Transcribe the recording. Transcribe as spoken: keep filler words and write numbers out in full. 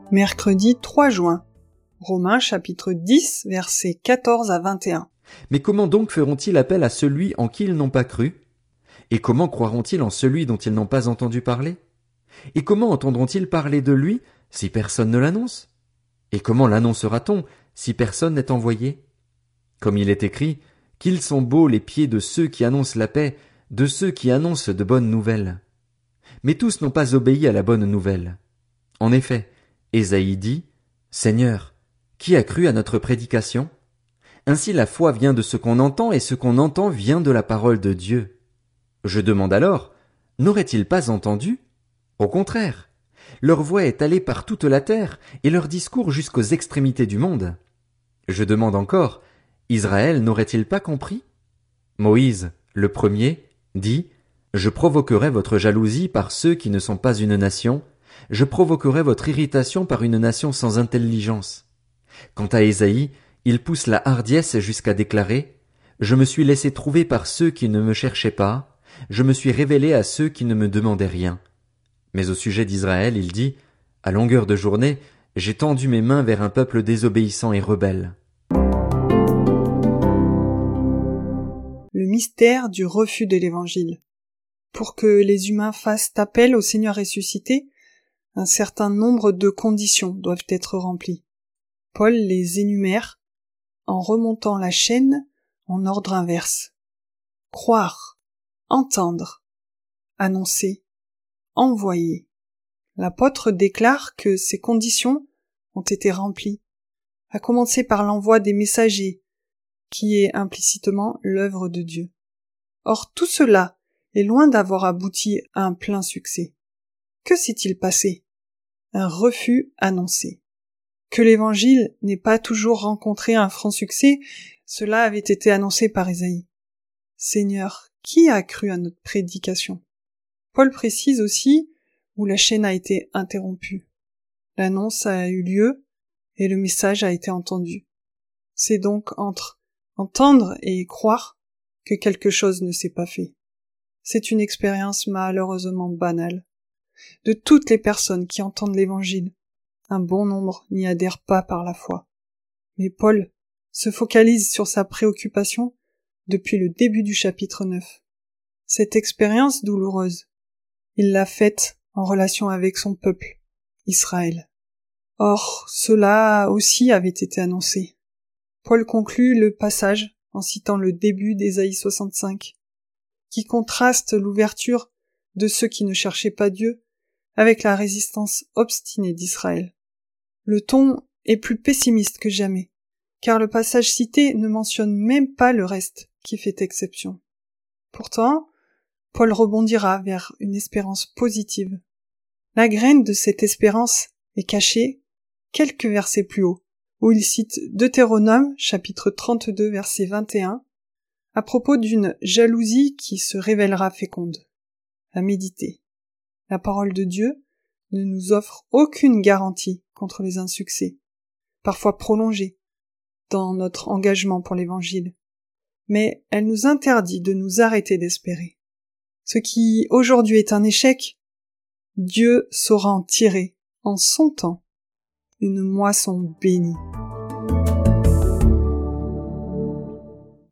Mercredi trois juin. Romains chapitre dix, versets quatorze à vingt et un. Mais comment donc feront-ils appel à celui en qui ils n'ont pas cru? Et comment croiront-ils en celui dont ils n'ont pas entendu parler? Et comment entendront-ils parler de lui si personne ne l'annonce? Et comment l'annoncera-t-on si personne n'est envoyé? Comme il est écrit, qu'ils sont beaux les pieds de ceux qui annoncent la paix, de ceux qui annoncent de bonnes nouvelles. Mais tous n'ont pas obéi à la bonne nouvelle. En effet, Ésaïe dit, « Seigneur, qui a cru à notre prédication? » Ainsi la foi vient de ce qu'on entend et ce qu'on entend vient de la parole de Dieu. Je demande alors, n'auraient-ils pas entendu? Au contraire, leur voix est allée par toute la terre et leur discours jusqu'aux extrémités du monde. Je demande encore, Israël n'aurait-il pas compris? Moïse, le premier, dit, « Je provoquerai votre jalousie par ceux qui ne sont pas une nation, je provoquerai votre irritation par une nation sans intelligence. » Quant à Ésaïe, il pousse la hardiesse jusqu'à déclarer, « Je me suis laissé trouver par ceux qui ne me cherchaient pas, je me suis révélé à ceux qui ne me demandaient rien. » Mais au sujet d'Israël, il dit, « À longueur de journée, j'ai tendu mes mains vers un peuple désobéissant et rebelle. » Le mystère du refus de l'Évangile. Pour que les humains fassent appel au Seigneur ressuscité, un certain nombre de conditions doivent être remplies. Paul les énumère en remontant la chaîne en ordre inverse. Croire, entendre, annoncer, envoyer. L'apôtre déclare que ces conditions ont été remplies, à commencer par l'envoi des messagers, qui est implicitement l'œuvre de Dieu. Or tout cela est loin d'avoir abouti à un plein succès. Que s'est-il passé? Un refus annoncé. Que l'Évangile n'ait pas toujours rencontré un franc succès, cela avait été annoncé par Ésaïe. Seigneur, qui a cru à notre prédication? Paul précise aussi où la chaîne a été interrompue. L'annonce a eu lieu et le message a été entendu. C'est donc entre entendre et croire que quelque chose ne s'est pas fait. C'est une expérience malheureusement banale. De toutes les personnes qui entendent l'Évangile, un bon nombre n'y adhèrent pas par la foi. Mais Paul se focalise sur sa préoccupation depuis le début du chapitre neuf. Cette expérience douloureuse, il l'a faite en relation avec son peuple, Israël. Or, cela aussi avait été annoncé. Paul conclut le passage en citant le début d'Ésaïe soixante-cinq, qui contraste l'ouverture de ceux qui ne cherchaient pas Dieu avec la résistance obstinée d'Israël. Le ton est plus pessimiste que jamais, car le passage cité ne mentionne même pas le reste qui fait exception. Pourtant, Paul rebondira vers une espérance positive. La graine de cette espérance est cachée quelques versets plus haut, où il cite Deutéronome, chapitre trente-deux, verset vingt et un, à propos d'une jalousie qui se révélera féconde. À méditer. La parole de Dieu ne nous offre aucune garantie contre les insuccès, parfois prolongés, dans notre engagement pour l'Évangile, mais elle nous interdit de nous arrêter d'espérer. Ce qui aujourd'hui est un échec, Dieu saura en tirer, en son temps, une moisson bénie.